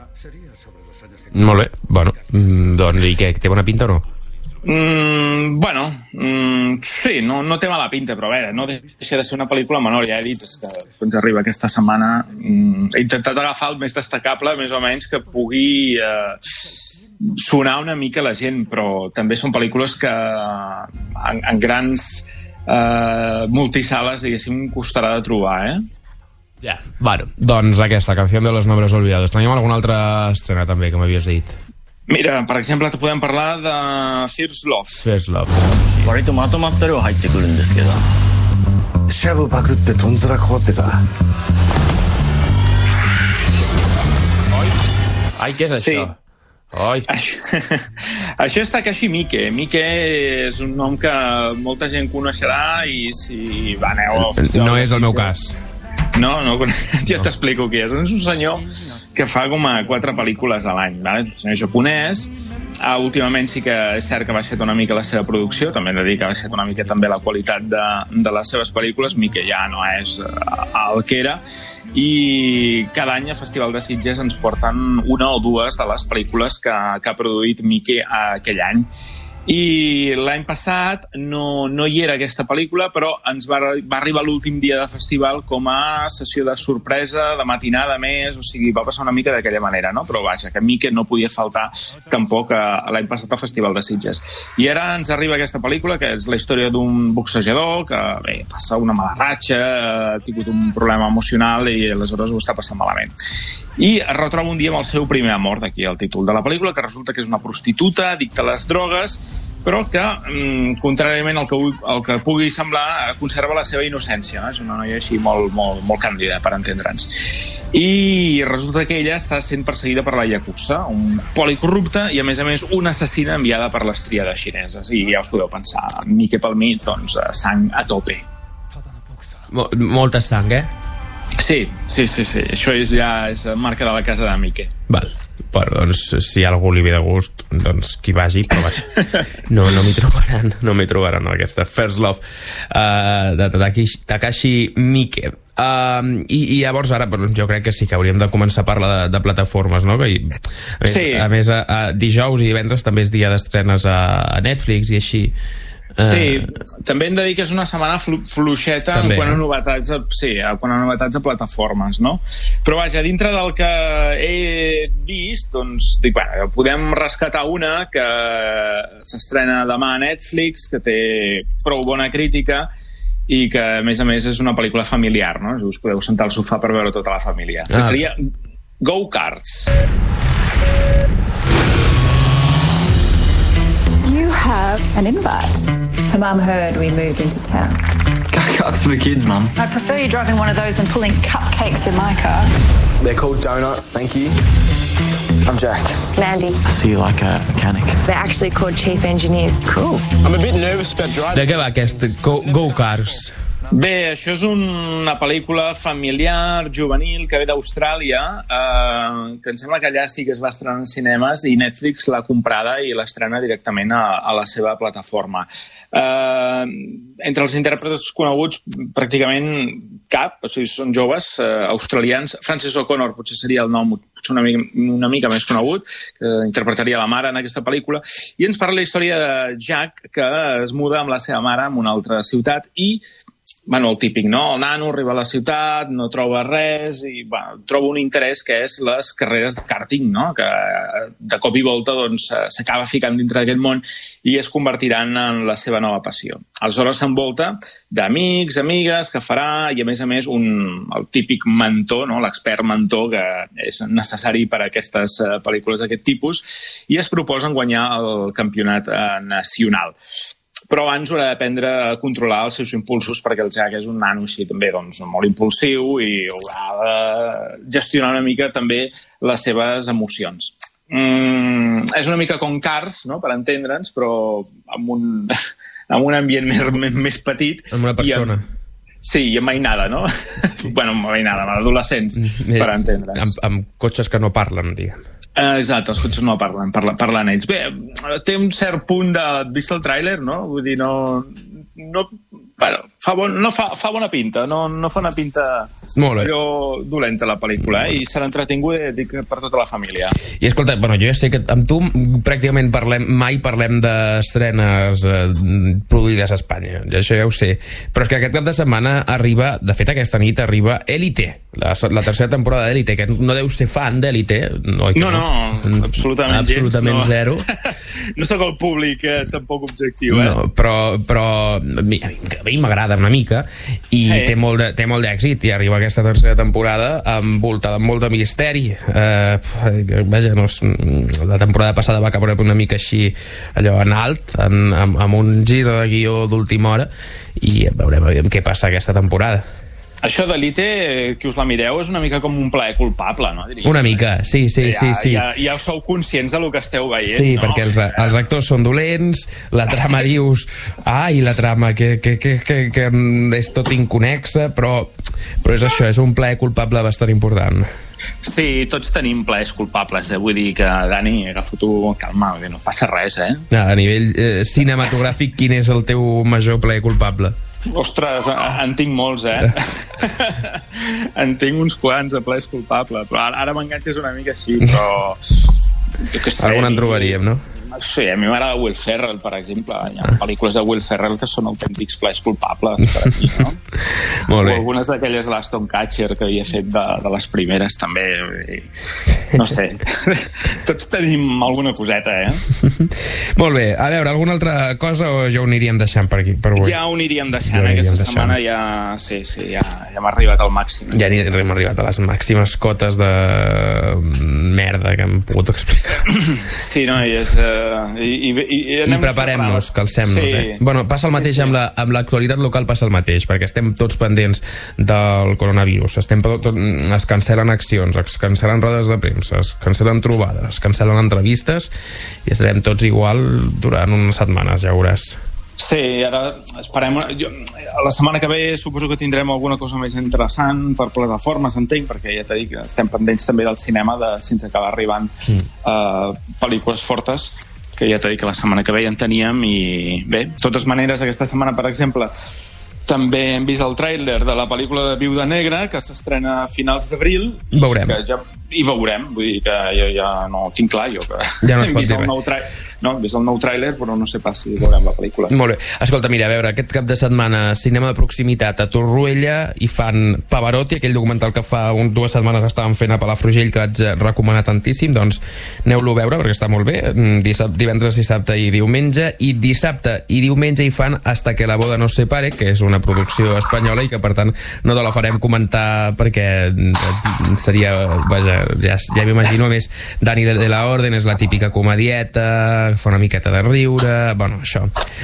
Molt bé, bueno, doncs i què, té bona pinta o no? Mm, bueno, mm, sí, no, no té mala pinta, però a veure, no deixa de ser una pel·lícula menor, ja he dit, és que ens arriba aquesta setmana. Mm, he intentat agafar el més destacable, més o menys, que pugui eh, sonar una mica a la gent, però també són pel·lícules que en, en grans eh, multisales, diguéssim, costarà de trobar, eh? Ja, yeah. Bueno, doncs aquesta, Canción de los Nombres Olvidados. Tenim alguna altra estrena també, que m'havies dit? Mira, per exemple, te podem parlar de First Love. First Love. 割とまとまった量入ってくるんですけど。シャブパクってトンズラこってか。 Ai, què és això? Sí. Ai. Això és Takashi Miike. Miike és un nom que molta gent coneixerà i si va, aneu al festival... No és el meu cas. No, no, ja t'explico què és. És un senyor que fa com a quatre pel·lícules a l'any, vale? Un senyor japonès. Ah, últimament sí que és cert que ha baixat una mica la seva producció, també hem de dir que ha baixat una mica també la qualitat de, de les seves pel·lícules. Miike ja no és el que era, i cada any al Festival de Sitges ens porten una o dues de les pel·lícules que, que ha produït Miike aquell any. I l'any passat no, no hi era aquesta pel·lícula, però ens va, va arribar l'últim dia de festival com a sessió de sorpresa, de matinada més, o sigui, va passar una mica d'aquella manera, no? Però vaja, que Mickey no podia faltar tampoc l'any passat al Festival de Sitges. I ara ens arriba aquesta pel·lícula, que és la història d'un boxejador que bé, passa una mala ratxa, ha tingut un problema emocional i aleshores ho està passant malament. I es retroba un dia amb el seu primer amor, d'aquí el títol de la pel·lícula, que resulta que és una prostituta, addicta a les drogues, però que, contràriament al que, al que pugui semblar, conserva la seva innocència. No? És una noia així molt, molt, molt càndida, per entendre'ns. I resulta que ella està sent perseguida per la Yakuza, un policorrupte i, a més a més, una assassina enviada per les tríades xineses. I ja us podeu pensar, Mickey pel mig, doncs, sang a tope. Molta sang, eh? Sí, sí, sí, sí. Això és ja és marca de la casa de Mickey. Val. Però, doncs, si a algú li ve de gust, doncs qui vagi, però vaja. No, no m'hi trobaran, no m'hi trobaran aquesta First Love uh, de Takashi Miike. Uh, i, I llavors ara jo crec que sí que hauríem de començar a parlar de, de plataformes, no? Que, a més, sí. a, més a, a dijous i divendres també és dia d'estrenes a, a Netflix i així. Sí, uh, també hem de dir que és una setmana flu fluixeta també, quan a novetats a, sí, quan a novetats a plataformes, no? Però vaja, dintre del que he vist, doncs, dic, bueno, podem rescatar una que s'estrena demà a Netflix, que té prou bona crítica i que, a més a més, és una pel·lícula familiar, no? Us podeu sentar al sofà per veure tota la família. Ah. Que seria Go Karts. You have an invite. Her mum heard we moved into town. Go-karts for the kids, Mum. I prefer you driving one of those than pulling cupcakes in my car. They're called donuts, thank you. I'm Jack. Mandy. I see you like a mechanic. They're actually called chief engineers. Cool. I'm a bit nervous about driving. De què va aquest Go-Cars? Bé, això és una pel·lícula familiar, juvenil, que ve d'Austràlia, eh, que em sembla que allà sí que es va estrenar en cinemes i Netflix l'ha comprada i l'estrena directament a, a la seva plataforma. Eh, entre els intèrprets coneguts, pràcticament cap, o sigui, són joves eh, australians. Frances O'Connor potser seria el nom potser una mica, una mica més conegut, que interpretaria la mare en aquesta pel·lícula, i ens parla la història de Jack, que es muda amb la seva mare en una altra ciutat i bueno, el típic, no? El nano arriba a la ciutat, no troba res i bueno, troba un interès que és les carreres de karting, no? Que de cop i volta doncs, s'acaba ficant dintre d'aquest món i es convertiran en la seva nova passió. Aleshores s'envolta d'amics, amigues, que farà i a més a més un, el típic mentor, no? L'expert mentor que és necessari per a aquestes pel·lícules d'aquest tipus i es proposen guanyar el campionat nacional. Però abans haurà d'aprendre a controlar els seus impulsos perquè el Jack és un nano així també doncs, molt impulsiu i haurà de gestionar una mica també les seves emocions. Mm, és una mica com Cars, no? Per entendre'ns, però amb un, amb un ambient més, més, més petit. Amb una persona. I amb, sí, i amb mainada, no? Bueno, amb mainada, amb adolescents, per entendre'ns. Amb, amb cotxes que no parlen, diguem. Exacte, els cotxes no parlen, parlen, parlen ells. Bé, té un cert punt de... Vist el tràiler, no? Vull dir, no... no bueno, fa, bon, no fa, fa bona pinta, no, no fa una pinta allò dolenta la pel·lícula, eh? I serà entretinguda, dic, per tota la família. I escolta, bueno, jo ja sé que amb tu pràcticament parlem, mai parlem d'estrenes eh, produïdes a Espanya, això ja ho sé, però és que aquest cap de setmana arriba, de fet aquesta nit arriba Élite, la, la tercera temporada d'Élite, que no deu ser fan d'Élite, no, no, no, no, absolutament, absolutament gens, no. Zero. No sóc el públic eh, tampoc objectiu, eh? No, però, però a mi, a mi m'agrada una mica i hey. té molt de, té molt d'èxit i arriba aquesta tercera temporada envoltada amb molt de misteri. Eh, vaja, no, la temporada passada va acabar una mica així allò en alt, en, amb, amb un gir de guió d'última hora i veurem, veurem què passa aquesta temporada. Això d'Elite, que us la mireu, és una mica com un plaer culpable, no? Diria. Una mica, sí, sí, ja, sí, sí. Ja, ja sou conscients del que esteu veient, sí, no? Sí, perquè els, els actors són dolents, la trama dius, ai, la trama que, que, que, que, que és tot inconexa, però, però és això, és un plaer culpable bastant important. Sí, tots tenim plaers culpables, eh? Vull dir que, Dani, agafa-t'ho calma, que no passa res, eh? A nivell eh, cinematogràfic, quin és el teu major plaer culpable? Ostres, en tinc molts, eh? En tinc uns quants de plaers culpables, però ara, ara m'enganxes una mica així, però... Jo què sé, algun en trobaríem, no? Sí, a mi m'agrada Will Ferrell, per exemple. Hi ha pel·lícules de Will Ferrell que són autèntics plaers culpables per aquí, no? Molt bé. O algunes d'aquelles de l'Aston Catcher que havia fet de, de les primeres, també. No sé. Tots tenim alguna coseta, eh? Molt bé. A veure, alguna altra cosa o ja ho aniríem deixant per aquí, per avui? Ja ho aniríem deixant. Ja Aquesta deixant. setmana ja, sí, sí, ja, ja m'ha arribat al màxim. Ja hem arribat a les màximes cotes de merda que hem pogut explicar. Sí, no, i és... Uh, i, i, i, I preparem-nos, calcem-nos, sí. eh? Bueno, passa el mateix sí, sí. amb la, amb l'actualitat local, passa el mateix, perquè estem tots pendents del coronavirus, estem tot, es cancel·len accions, es cancel·len rodes de premsa, es cancel·len trobades, es cancel·len entrevistes, i estarem tots igual durant unes setmanes, ja veuràs. Sí, ara esperem... Jo, la setmana que ve suposo que tindrem alguna cosa més interessant per plataformes, entenc, perquè ja t'he dit que estem pendents també del cinema de si ens acaba arribant mm. uh, pel·lícules fortes, que ja t'he dit que la setmana que ve ja en teníem, i bé, de totes maneres, aquesta setmana, per exemple, també hem vist el tràiler de la pel·lícula de Viuda Negra, que s'estrena a finals d'abril. Veurem. Que ja, I veurem, vull dir que jo ja no tinc clar, jo que ja no es pot dir res. No, hem vist el nou tràiler, però no sé pas si veurem la pel·lícula. Molt bé. Escolta, mira, a veure, aquest cap de setmana cinema de proximitat a Torroella i fan Pavarotti, aquell documental que fa un, dues setmanes estaven fent a Palafrugell, que vaig recomanar tantíssim, doncs aneu-lo a veure perquè està molt bé. Dissabte, divendres, dissabte i diumenge, i dissabte i diumenge hi fan Hasta que la boda no se pare, que és una producció espanyola i que per tant no te la farem comentar perquè seria, vaja, ja, ja m'imagino. A més, Dani de la Orden és la típica comedieta, fa una miqueta de riure, bueno, això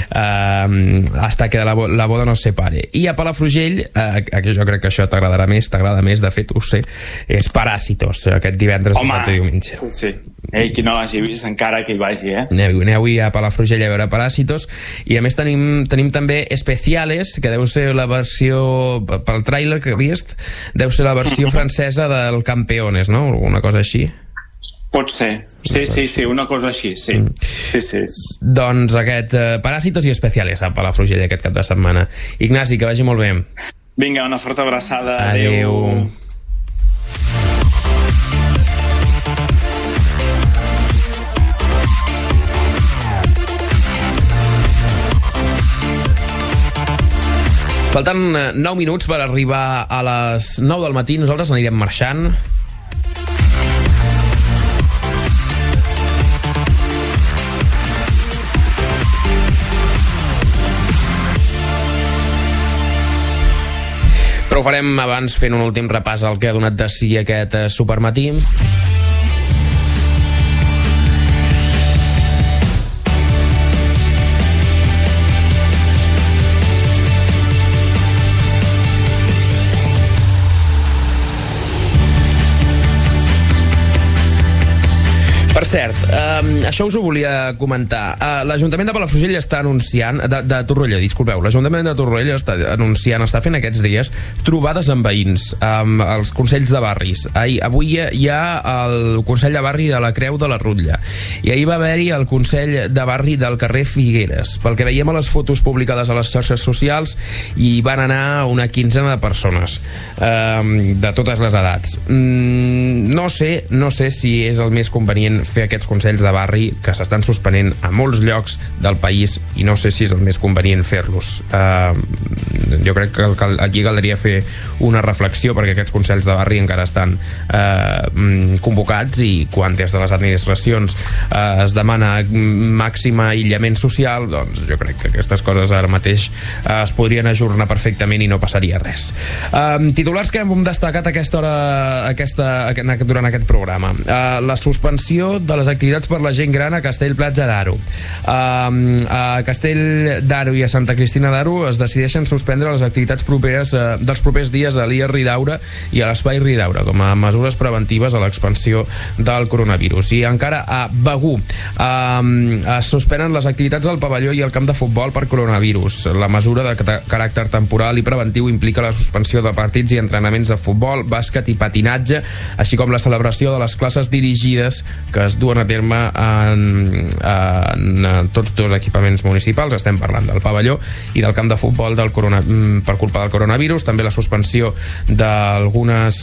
uh, hasta que la, la boda no se pare. I a Palafrugell, uh, jo crec que això t'agradarà més, t'agrada més, de fet ho sé, és Parásitos, aquest divendres, dissabte i diumenge. Sí, sí. Ei, qui no l'hagi vist, encara que hi vagi, eh? Aneu, aneu a Palafrugell a veure Parásitos, i a més tenim, tenim també Especiales, que deu ser la versió, pel tràiler que he vist, deu ser la versió francesa del Campeones, no? Alguna cosa així. Pot ser, sí, sí, sí, una cosa així, sí. Mm. sí, sí. Doncs aquest, uh, Parásitos i Especiales a Palafrugell aquest cap de setmana. Ignasi, que vagi molt bé. Vinga, una forta abraçada. Adéu. Adéu. Falten nou minuts per arribar a les nou del matí. Nosaltres anirem marxant. Però ho farem abans fent un últim repàs al que ha donat de si aquest supermatí. Per cert, um, això us ho volia comentar. Uh, L'Ajuntament de Palafrugell està anunciant, de, de Torroella, disculpeu, l'Ajuntament de Torroella està anunciant, està fent aquests dies trobades amb veïns, amb els consells de barris. Ahir, avui hi ha el Consell de Barri de la Creu de la Rutlla, i ahir va haver-hi el Consell de Barri del carrer Figueres. Pel que veiem a les fotos publicades a les xarxes socials, hi van anar una quinzena de persones, um, de totes les edats. Mm, no sé, no sé si és el més convenient fer aquests consells de barri que s'estan suspenent a molts llocs del país, i no sé si és el més convenient fer-los. Uh, jo crec que aquí caldria fer una reflexió, perquè aquests consells de barri encara estan uh, convocats, i quan des de les administracions uh, es demana màxim aïllament social, doncs jo crec que aquestes coses ara mateix uh, es podrien ajornar perfectament i no passaria res. Uh, titulars que hem destacat a aquesta hora, aquesta, durant aquest programa. Uh, la suspensió de les activitats per la gent gran a Castell-Platja d'Aro. Uh, a Castell d'Aro i a Santa Cristina d'Aro es decideixen suspendre les activitats properes uh, dels propers dies a l'I A Ridaura i a l'Espai Ridaura, com a mesures preventives a l'expansió del coronavirus. I encara a Begur uh, es suspenen les activitats al pavelló i al camp de futbol per coronavirus. La mesura de caràcter temporal i preventiu implica la suspensió de partits i entrenaments de futbol, bàsquet i patinatge, així com la celebració de les classes dirigides que es duen a terme en, en, en tots dos equipaments municipals. Estem parlant del pavelló i del camp de futbol del corona, per culpa del coronavirus. També la suspensió d'algunes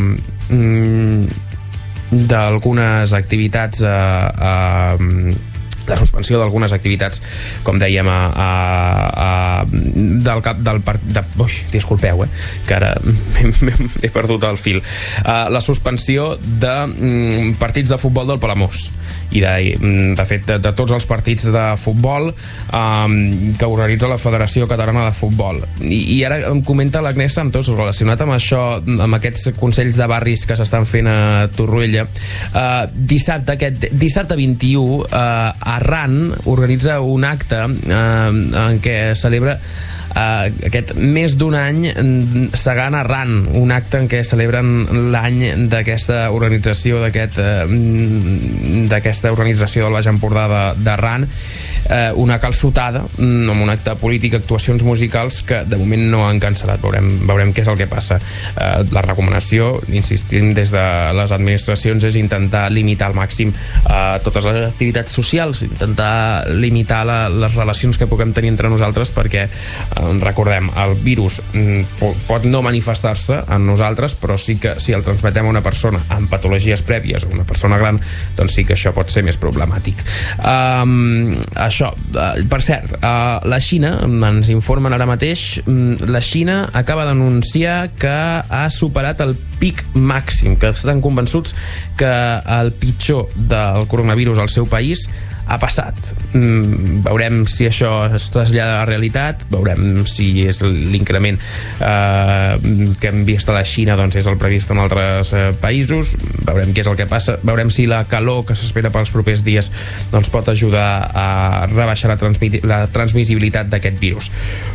um, d'algunes activitats a, a, la suspensió d'algunes activitats, com dèiem, a, a, a, del cap del partit... De, ui, disculpeu, eh, que ara he perdut el fil. Uh, la suspensió de mm, partits de futbol del Palamós. I de, de fet, de, de tots els partits de futbol um, que organitza la Federació Catalana de Futbol. I, i ara em comenta l'Agnès Santos, relacionat amb això, amb aquests consells de barris que s'estan fent a Torroella. Uh, dissabte, aquest dissabte vint-i-u, uh, Arran organitza un acte eh, en què celebra Uh, aquest més d'un any Segant Arran, un acte en què celebren l'any d'aquesta organització d'aquest uh, d'aquesta organització del Baix Empordà d'Arran, uh, una calçotada amb un acte polític, actuacions musicals que de moment no han cancel·lat. Veurem, veurem què és el que passa. Uh, la recomanació, insistim des de les administracions, és intentar limitar al màxim uh, totes les activitats socials, intentar limitar la, les relacions que puguem tenir entre nosaltres, perquè uh, recordem, el virus pot no manifestar-se en nosaltres, però sí que si el transmetem a una persona amb patologies prèvies o una persona gran, doncs sí que això pot ser més problemàtic. Um, això, uh, per cert, uh, la Xina, ens informen ara mateix, la Xina acaba d'anunciar que ha superat el pic màxim, que estan convençuts que el pitjor del coronavirus al seu país ha passat. Mm, veurem si això es trasllada a la realitat, veurem si és l'increment eh, que hem vist a la Xina, doncs és el previst en altres eh, països, veurem què és el que passa, veurem si la calor que s'espera pels propers dies doncs pot ajudar a rebaixar la, la transmissibilitat d'aquest virus.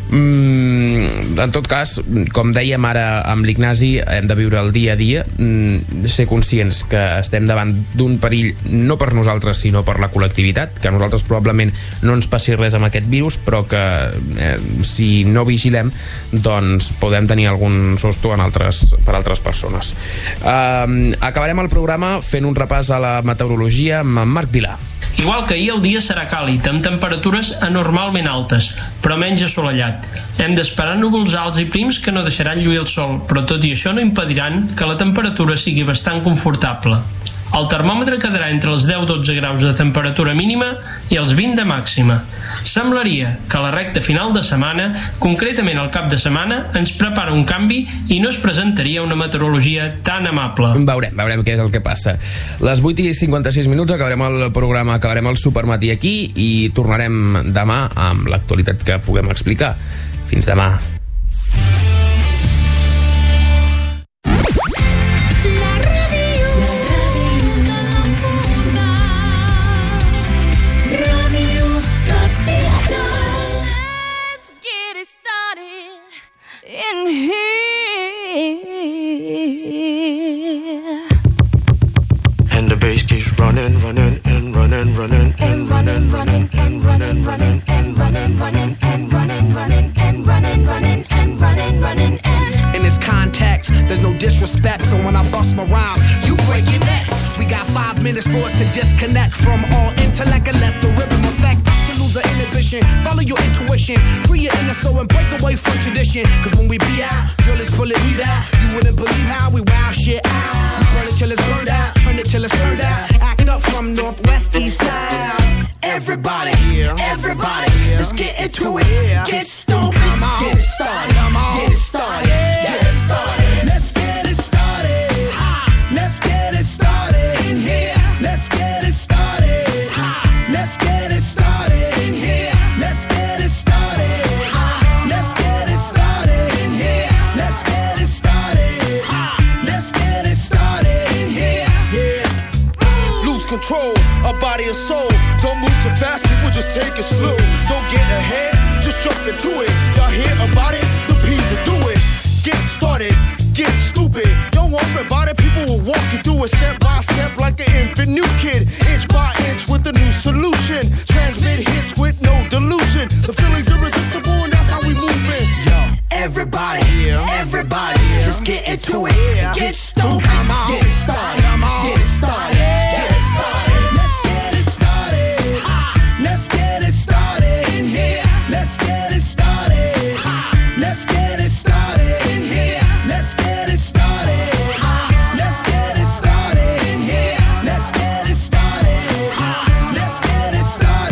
Mm, en tot cas, com dèiem ara amb l'Ignasi, hem de viure el dia a dia, mm, ser conscients que estem davant d'un perill no per nosaltres sinó per la col·lectivitat, que a nosaltres probablement no ens passi res amb aquest virus, però que eh, si no vigilem doncs podem tenir algun susto en altres, per altres persones. Eh, acabarem el programa fent un repàs a la meteorologia amb en Marc Vilà. Igual que ahir, el dia serà càlid, amb temperatures anormalment altes, però menys assolellat. Hem d'esperar núvols alts i prims que no deixaran lluir el sol, però tot i això no impediran que la temperatura sigui bastant confortable. El termòmetre quedarà entre els deu a dotze graus de temperatura mínima i els vint de màxima. Semblaria que a la recta final de setmana, concretament al cap de setmana, ens prepara un canvi i no es presentaria una meteorologia tan amable. Veurem, veurem què és el que passa. Les vuit i cinquanta-sis minuts acabarem el programa, acabarem el Supermatí aquí i tornarem demà amb l'actualitat que puguem explicar. Fins demà. Running, running, and running, running, and running, running, and running, running, and running, running, and running, running, and running, running, and running, running, and in this context, there's no disrespect, so when I bust my rhyme, you break your necks. We got five minutes for us to disconnect from all intellect and let the rhythm affect. To lose the inhibition, follow your intuition, free your inner soul and break away from tradition. Cause when we be out, girl, it's pulling me out. You wouldn't believe how we wow shit out. We burn it till it's burned out, turn it till it's turned out. From northwest east side. Everybody, everybody, let's get into it. Get stoked, get it started, get it started, get it started. Let's get it started. Let's get it started in here. Let's get it started. Let's get it started in here. Let's get it started. Let's get it started in here. Let's get it started. Let's get it started in here. Yeah. Lose control, a body and soul. Don't move too fast, people just take it slow. Don't get ahead, just jump into it. Y'all hear about it? The P's will do it. Get started, get stupid. Don't worry about it, people will walk you through it step by step like an infant new kid. Inch by inch with a new solution. Transmit hits with no delusion. The feeling's irresistible and that's how we move it. Yo, everybody, everybody, let's get into it. Get stupid, get it started, get it started, get it started. Let's get it started. Let's get it started in here. Let's get it started. Let's get it started in here. Let's get it started. Let's get it started in here. Let's get it started. Let's get it started.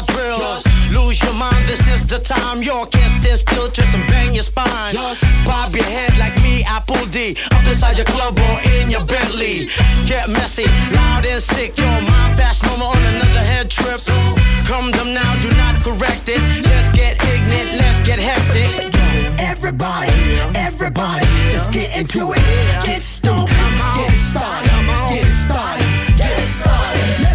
my drill. Just lose your mind, this is the time. You can't stand still, twist and bang your spine. Just bob your head like me, Apple D. Up inside your club or in your Bentley. Get messy, loud and sick. Your mind fast, no more on another head trip. So come them now, do not correct it. Let's get ignorant, let's get hectic. Everybody, everybody, let's get into it. Get stoned, get it started, get it started, get it started.